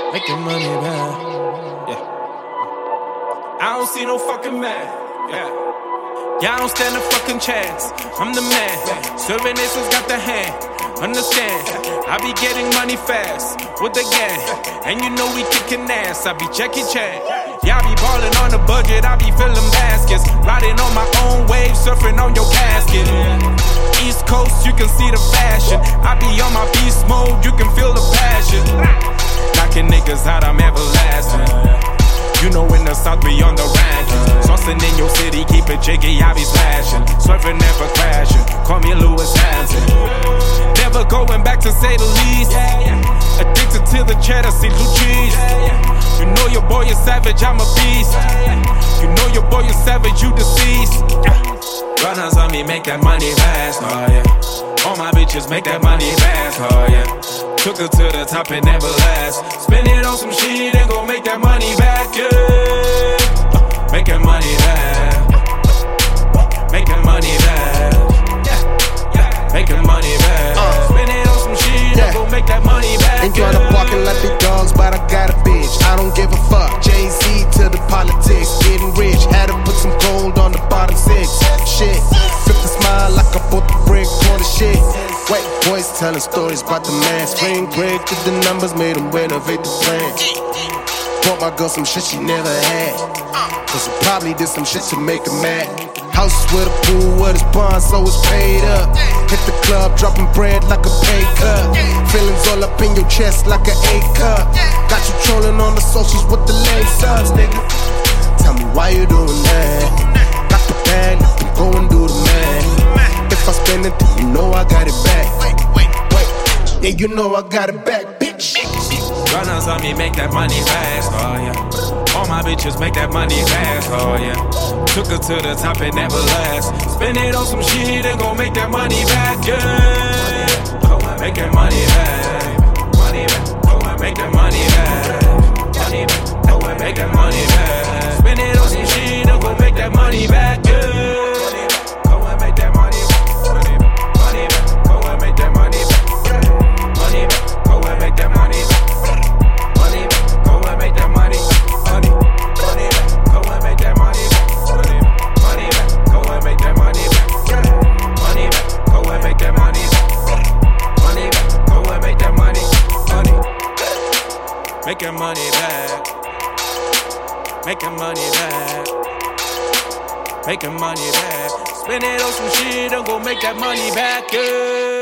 Making money back. Yeah. I don't see no fucking man. Yeah. Yeah, I don't stand a fucking chance. I'm the man. Serving aces got the hand. Understand? I be getting money fast with the gang. And you know we kicking ass. I be Jackie Chan. Yeah, I be ballin' on the budget. I be filling baskets. Riding on my own wave, surfing on your casket. East Coast, you can see the fashion. I be on my beast mode, you can feel the passion. Knocking niggas out, I'm everlasting. You know in the South, we on the rankings. Saucing in your city, keep it jiggy, I be splashing. Surfing, never crashing, call me Lewis Hanson. Never going back to say the least. Addicted to the cheddar, see blue cheese. You know your boy is savage, I'm a beast. You know your boy is savage, you deceased. Runners on me, make that money fast, oh yeah. All my bitches make that money fast, oh yeah. Took her to the top and never last. Spend it on some shit and go make that money back, yeah. Make that money back. Make that money back. Make that money back. Spend it on some shit and go make that money back. Ain't tryna barking like the dogs, but I got a bitch. I don't give a fuck. Jay-Z to the politics, getting rich. Had to put some gold on the bottom six. Shit, flip the smile like I bought the brick for the shit. White boys telling stories about the man. Spring break, did the numbers, made them renovate the plan. Bought my girl some shit she never had. Cause she probably did some shit to make her mad. House with a pool, with his bond, so it's paid up. Hit the club, dropping bread like a pay cut. Feelings all up in your chest like an A cup. Got you trolling on the socials with the leg subs, nigga. Tell me why you doing that. Got the bag, I'm going do the man. If I spend it, then you know I got it back. Yeah, you know I got it back, bitch. Runners on me, make that money fast, oh yeah. All my bitches make that money fast, oh yeah. Took her to the top and never last. Spend it on some shit and go make that money back, yeah. Go and make that money back. Money back. Go and make that money back. Money back. Go and make that money back. Spend it on some shit and go make that money back, yeah. Go and make that money back. Money back. Money back. Go and make that money back. Money back. Go and make that money back. Money back. Go and make that money. Money. Money back. Go and make that money back. Money back. Go and make that money back. Money back. Go and make that money back. Money back. Go and make that money. Money. Make that money back. Make that money back. Make that money back. Spend it on some shit and go make that money back, yeah.